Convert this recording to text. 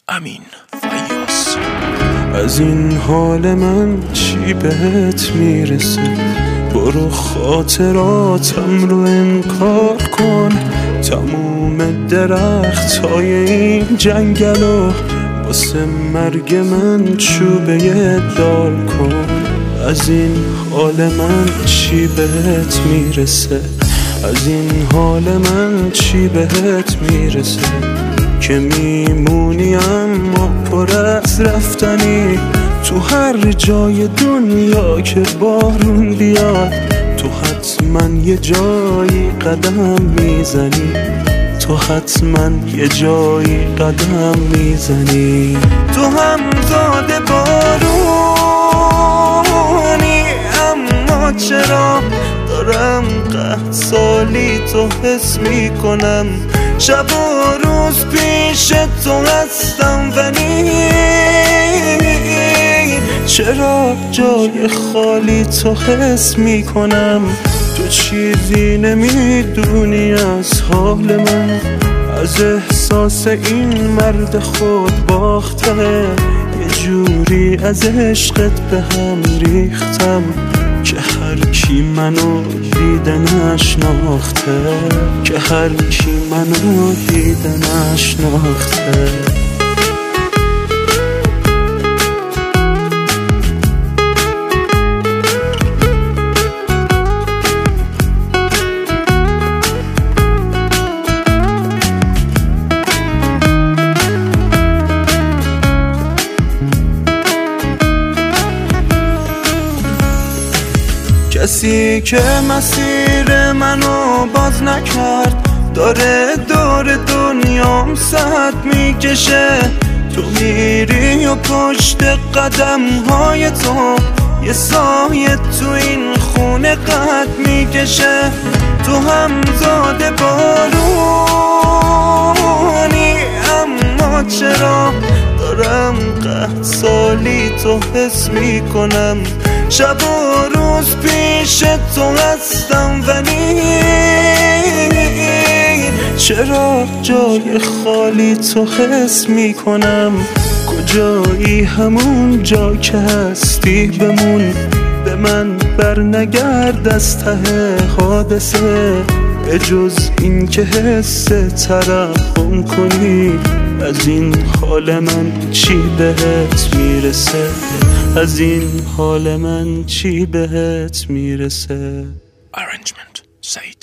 امین فیاض. از این حال من چی بهت میرسه؟ برو خاطراتم رو انکار کن. تموم درختای این جنگلو واسه مرگ من چوبه دار کن. از این حال من چی بهت میرسه؟ از این حال من چی بهت میرسه؟ که میمونی اما پر از رفتنی تو هر جای دنیا که بارون بیاد. تو حتما یه جایی قدم میزنی، تو حتما یه جایی قدم میزنی. تو هم زاده بارونی اما چرا دارم 10 سالی تو حس میکنم. شب و روز پیش تو هستم ولی چرا جای خالی تو حس میکنم. تو چیزی نمیدونی از حال من، از احساس این مرد خود باخته. یه جوری از عشقت به هم ریختم که هر کی منو دیده نشناخته، که هر کی منو دیده نشناخته. کسی که مسیر منو باز نکرد داره دور دنیام سد میکشه. تو میری و پشت قدم های تو یه سایه تو این خونه قد میکشه. تو هم زاده بارونی اما چرا دارم 10 سالی تو حس میکنم. شب و روز پیش تو هستم ولی چرا جای خالی تو حس میکنم. کجایی همون جا که هستی بمون، به من بر نگرد از ته حادثه. به جز این که حس ترحم کنی، از این حال من چی بهت میرسه؟ از این حال من چی بهت میرسه؟ Arrangement سعید.